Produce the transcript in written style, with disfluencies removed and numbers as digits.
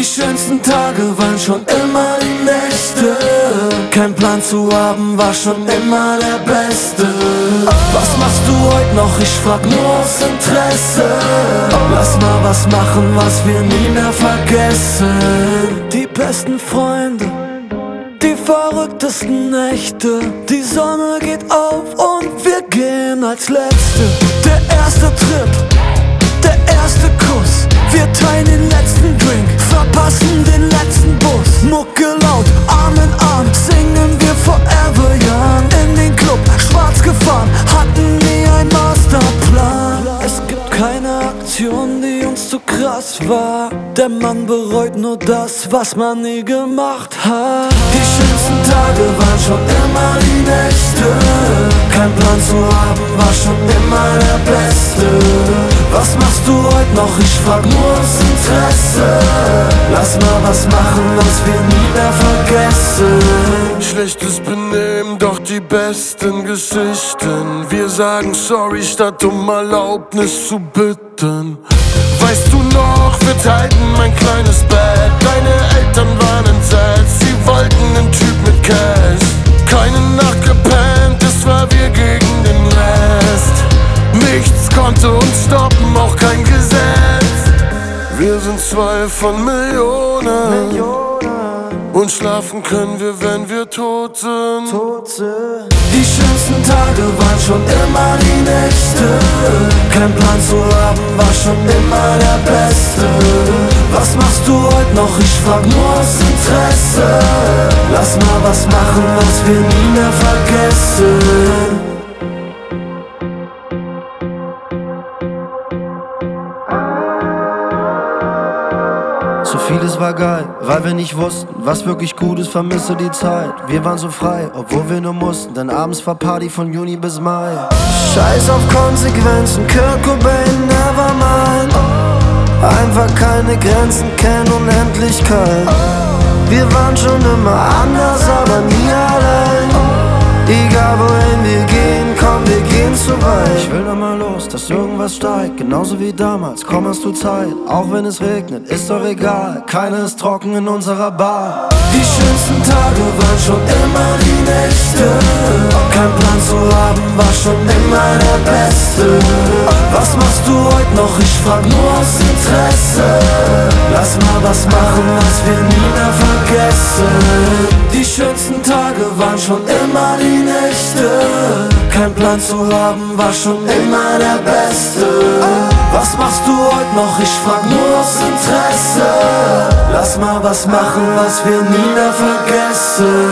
schönsten Tage waren schon immer die Nächte. Kein Plan zu haben war schon immer der Beste. Was machst du heute noch? Ich frag nur aus Interesse. Lass mal was machen, was wir nie mehr vergessen. Die besten Freunde, die verrücktesten Nächte. Die Sonne geht auf und wir gehen als Letzte. Der erste Trip, der erste Kuss. Wir teilen den letzten Drink, verpassen den letzten Bus. Mucke laut, Arm in Arm, singen wir Forever Young. In den Club, schwarz gefahren, hatten nie einen Masterplan. Es gibt keine Aktion, die uns zu krass war. Der Mann bereut nur das, was man nie gemacht hat. Die schönsten Tage waren schon immer die Nächte. Kein Plan zu haben war schon immer der Beste. Was machst du heute noch? Ich frag nur aus Interesse. Lass mal was machen, was wir nie mehr vergessen. Schlechtes Benehmen, doch die besten Geschichten. Wir sagen sorry, statt um Erlaubnis zu bitten. Weißt du noch, wir teilten mein kleines Bett. Deine Eltern waren entsetzt, sie wollten einen Typ mit Cash. Keine Nacht gepennt, es war wir gegen den Rest. Nichts konnte uns stoppen, auch kein Gesetz. Wir sind zwei von Millionen. Und schlafen können wir, wenn wir tot sind. Die schönsten Tage waren schon immer die Nächte. Kein Plan zu haben war schon immer der Beste. Was machst du heute noch? Ich frag nur aus Interesse. Lass mal was machen, was wir nie mehr vergessen. So vieles war geil, weil wir nicht wussten, was wirklich gut ist, vermisse die Zeit. Wir waren so frei, obwohl wir nur mussten, denn abends war Party von Juni bis Mai. Scheiß auf Konsequenzen, Kurt Cobain, Nevermind. Einfach keine Grenzen, kennen Unendlichkeit. Wir waren schon immer anders, aber nie allein. Egal wohin wir gehen, komm, wir gehen zu weit. Ich will doch mal los, dass irgendwas steigt, genauso wie damals, komm, hast du Zeit. Auch wenn es regnet, ist doch egal, keiner ist trocken in unserer Bar. Die schönsten Tage waren schon immer die Nächte. Kein Plan zu haben war schon immer der Beste. Was machst du heute noch? Ich frag nur aus Interesse. Lass mal was machen, was wir nie mehr vergessen. Die schönsten Tage waren schon immer die Nächte. Kein Plan zu haben war schon immer der Beste. Was machst du heute noch? Ich frag nur aus Interesse. Lass mal was machen, was wir nie mehr vergessen.